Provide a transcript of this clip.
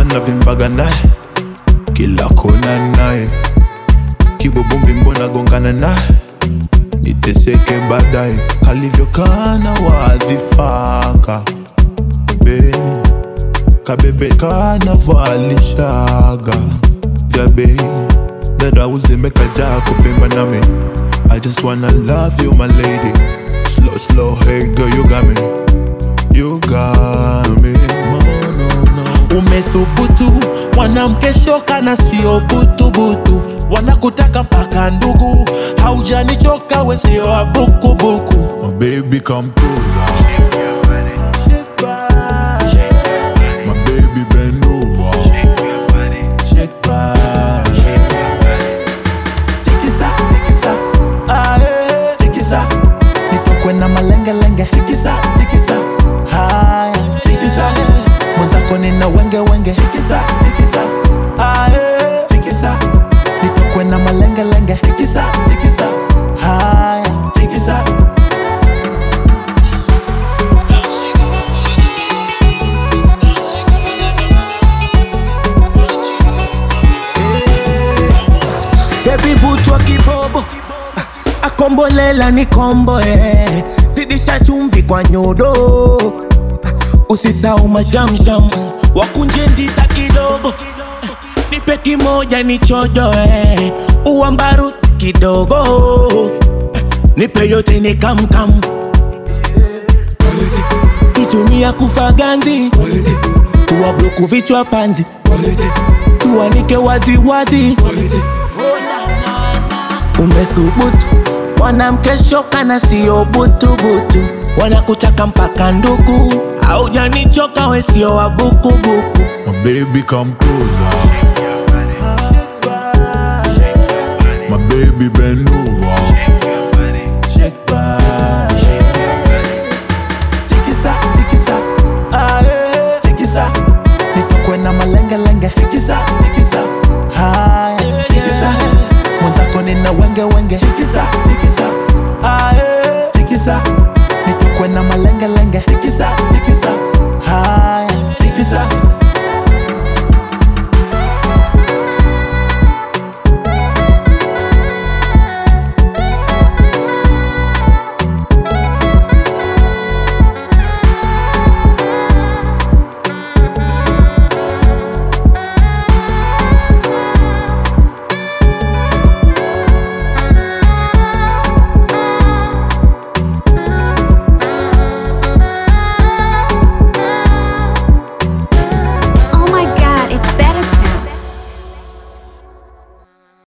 navimbaga naye kila kona naye, kibobumbi mbona gongana naye, niteseke baadaye, kalivyokana wadhifaka be kabebe kana valishaga vya bei dada uzimeka jako pimba nami. I just wanna love you my lady, slow slow, hey girl you got me, you got me. No. Umethubutu mwanamke shoka na sio butu butu, wanakutaka mpaka ndugu, haujanichoka we sio wa buku buku. My baby come closer, shake your body, shake body, shake your body. My baby bend over, shake your body, shake body, shake your body. Tikisa, tikisa, aye, tikisa, nitokwe na malenge lenge. Tikisa, tikisa, haya, tikisa, mwenzako nina wenge wenge. Tikisa, tikisa, aye, tikisa, nitokwe na malenge lenge. Tikisa, tikisa, haya, tikisa. Baby butwa kibobo, akombolela ni kombo zidisha chumvi kwa nyodo, usisau mashamsham, wakunje ndita kidogo, nipe kimoja ni chojo uambaru kidogo, nipe yote ni kam kam, kitumia kufaganzi, tuwa bloku vichwa panzi, tuwanike wazi wazi. Umethubutu mwanamke shoka na sio butu butu, wanakutaka mpaka ndugu, haujanichoka we sio wa buku buku. My baby come closer, shake your body, shake body, shake your body. My baby bend over, shake your body, shake body, shake your body. Tikisa, tikisa, aye, tikisa, nitokwe na malenge lenge. Tikisa, tikisa, haya, tikisa, mwenzako nina wenge wenge. Tikisa, tikisa, aye, tikisa, nitokwe na malenge lenge. Tikisa, tikisa, haya, tikisa.